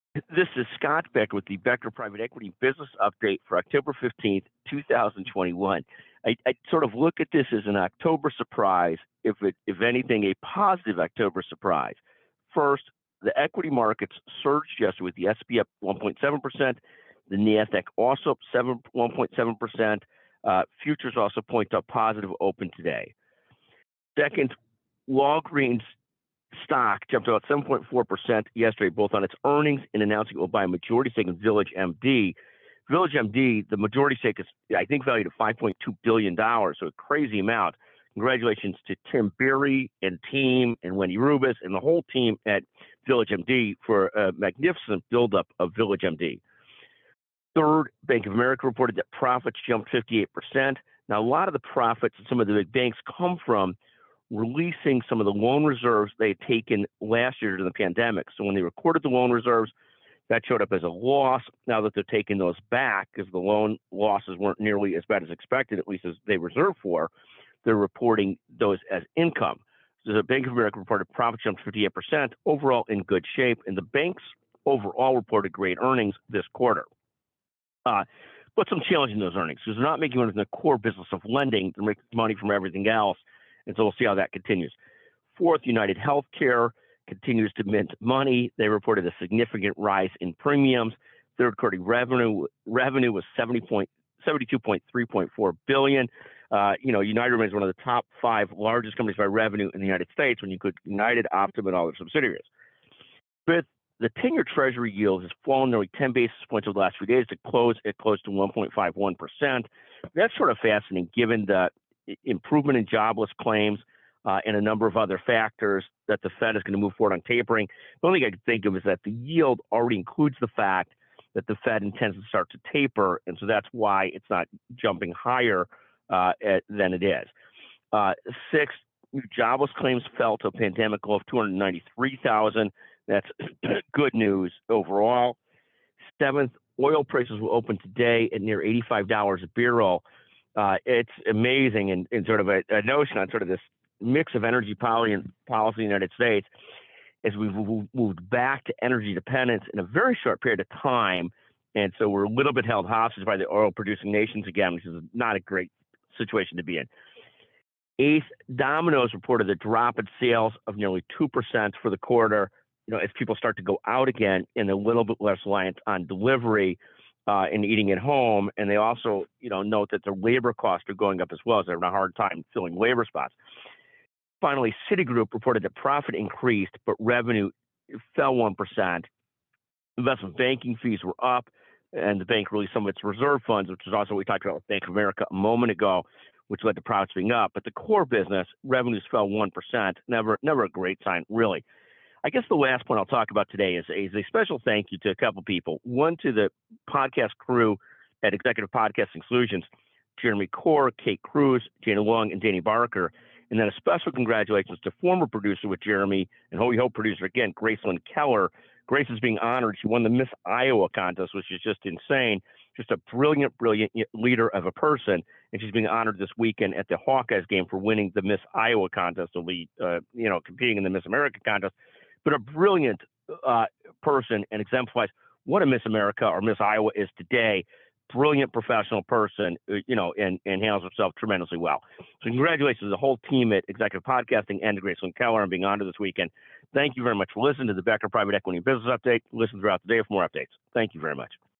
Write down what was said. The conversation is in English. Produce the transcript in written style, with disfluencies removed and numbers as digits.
This is Scott Becker with the Becker Private Equity Business Update for October 15th, 2021. I sort of look at this as an October surprise, if anything, a positive October surprise. First, the equity markets surged yesterday with the S&P up 1.7%, the NASDAQ also up 1.7%. Futures also point to a positive open today. Second, Walgreens stock jumped about 7.4% yesterday, both on its earnings and announcing it will buy a majority stake in Village MD. Village MD, the majority stake is, I think, valued at $5.2 billion, so a crazy amount. Congratulations to Tim Berry and team and Wendy Rubis and the whole team at Village MD for a magnificent buildup of Village MD. Third, Bank of America reported that profits jumped 58%. Now, a lot of the profits in some of the big banks come from releasing some of the loan reserves they had taken last year during the pandemic. So when they recorded the loan reserves, that showed up as a loss. Now that they're taking those back because the loan losses weren't nearly as bad as expected, at least as they reserved for, they're reporting those as income. So the Bank of America reported profit jumped 58%, overall in good shape, and the banks overall reported great earnings this quarter. But some challenge in those earnings because they're not making money in the core business of lending. They're making money from everything else. And so we'll see how that continues. Fourth, United Healthcare continues to mint money. They reported a significant rise in premiums. Third quarter revenue was 72.3.4 billion. United remains one of the top 5 largest companies by revenue in the United States when you include United, Optum, and all their subsidiaries. Fifth, the 10-year Treasury yield has fallen nearly 10 basis points over the last few days to close at close to 1.51%. That's sort of fascinating given the improvement in jobless claims and a number of other factors that the Fed is going to move forward on tapering. The only thing I can think of is that the yield already includes the fact that the Fed intends to start to taper, and so that's why it's not jumping higher than it is. Sixth, jobless claims fell to a pandemic low of 293,000. That's good news overall. Seventh, oil prices will open today at near $85 a barrel. It's amazing and sort of a notion on sort of this mix of energy policy in the United States as we've moved back to energy dependence in a very short period of time. And so we're a little bit held hostage by the oil producing nations again, which is not a great situation to be in. Eighth, Domino's reported a drop in sales of nearly 2% for the quarter, as people start to go out again and a little bit less reliant on delivery and eating at home. And they also, note that their labor costs are going up as well, as they're having a hard time filling labor spots. Finally, Citigroup reported that profit increased, but revenue fell 1%. Investment banking fees were up, and the bank released some of its reserve funds, which is also what we talked about with Bank of America a moment ago, which led to profits being up. But the core business, revenues fell 1%. Never a great sign, really. I guess the last point I'll talk about today is a special thank you to a couple people. One to the podcast crew at Executive Podcasting Solutions, Jeremy Core, Kate Cruz, Jana Long, and Danny Barker. And then a special congratulations to former producer with Jeremy and Holy Hope producer again, Gracelyn Keller. Grace is being honored. She won the Miss Iowa contest, which is just insane. Just a brilliant leader of a person. And she's being honored this weekend at the Hawkeyes game for winning the Miss Iowa contest, competing in the Miss America contest. But a brilliant person and exemplifies what a Miss America or Miss Iowa is today. Brilliant professional person, and handles herself tremendously well. So congratulations to the whole team at Executive Podcasting and to Gracelyn Keller on being honored this weekend. Thank you very much for listening to the Becker Private Equity Business Update. Listen throughout the day for more updates. Thank you very much.